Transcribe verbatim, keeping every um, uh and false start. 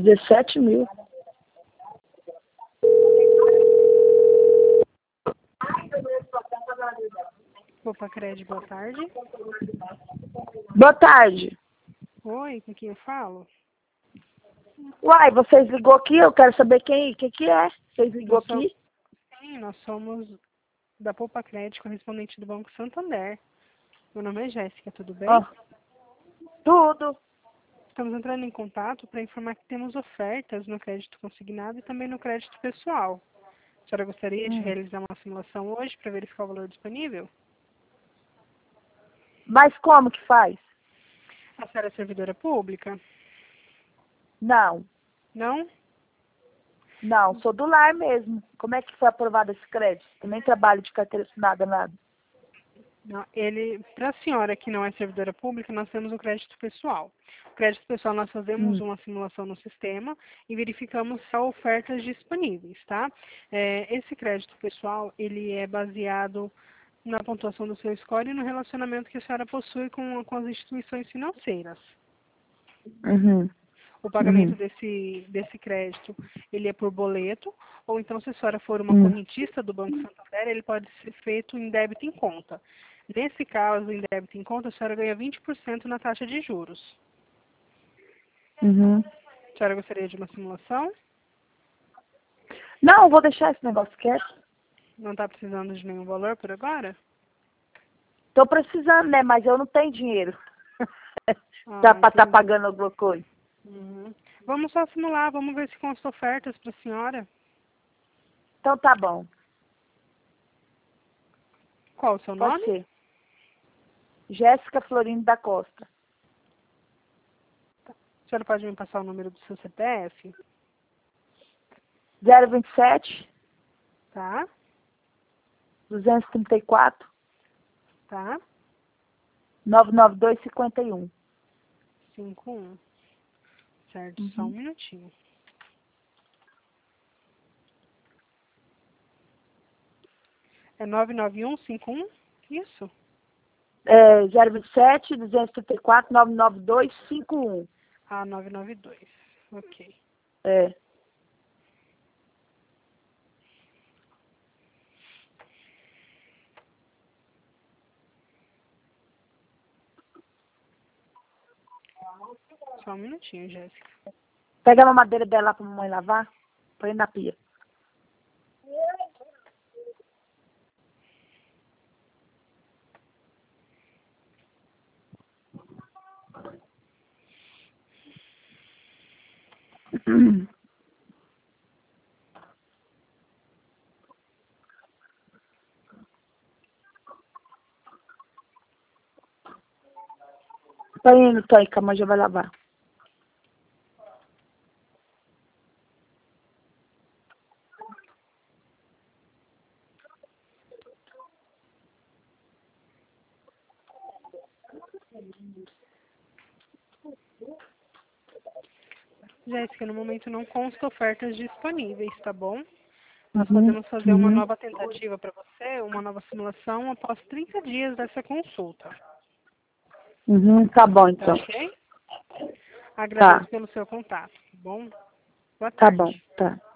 dezessete mil. Popacred, boa tarde. Boa tarde. Oi, com quem eu falo? Uai, vocês ligou aqui, eu quero saber quem, quem que é. Vocês ligou Nós somos, aqui? sim, nós somos da Popacred, correspondente do Banco Santander. Meu nome é Jéssica, tudo bem? Ó, tudo. Estamos entrando em contato para informar que temos ofertas no crédito consignado e também no crédito pessoal. A senhora gostaria de Hum. realizar uma simulação hoje para verificar o valor disponível? Mas como que faz? A senhora é servidora pública? Não, Não? não, sou do lar mesmo. Como é que foi aprovado esse crédito? Também trabalho de carteira assinada, nada. Não, ele, para a senhora que não é servidora pública, nós temos o crédito pessoal. O crédito pessoal nós fazemos Hum. uma simulação no sistema e verificamos se há ofertas disponíveis, tá? É, esse crédito pessoal, ele é baseado na pontuação do seu score e no relacionamento que a senhora possui com, com as instituições financeiras. Uhum. O pagamento Uhum. desse, desse crédito, ele é por boleto, ou então se a senhora for uma Hum. correntista do Banco Santander, ele pode ser feito em débito em conta. Nesse caso, em débito em conta, a senhora ganha vinte por cento na taxa de juros. Uhum. A senhora gostaria de uma simulação? Não, vou deixar esse negócio quieto. Não está precisando de nenhum valor por agora? Tô precisando, né? Mas eu não tenho dinheiro. Ah, Dá pra estar entendi. pagando alguma coisa. Uhum. Vamos só simular, vamos ver se consta ofertas para a senhora. Então tá bom. Qual o seu Pode nome? ser. Jéssica Florindo da Costa. A senhora pode me passar o número do seu C P F? zero vinte e sete, Tá, duzentos e trinta e quatro, tá. novecentos e noventa e dois, cinquenta e um. cinco um. Certo, só um Uhum. minutinho. É nove nove um cinco um? Isso? É, zero vinte e sete, duzentos e trinta e quatro, novecentos e noventa e dois, cinquenta e um. Ah, nove nove dois. Ok. É. Só um minutinho, Jéssica. Pega a mamadeira dela lá pra mamãe lavar. Põe na pia. Põe aí no tanque, que a mãe já vai lavar. Jéssica, no momento não consta ofertas disponíveis, tá bom? Nós Uhum. podemos fazer uma Uhum. nova tentativa para você, uma nova simulação após trinta dias dessa consulta. Uhum. Tá bom, Tá então. ok? Agradeço Tá. pelo seu contato, tá bom? Boa Tá bom, tarde. tá.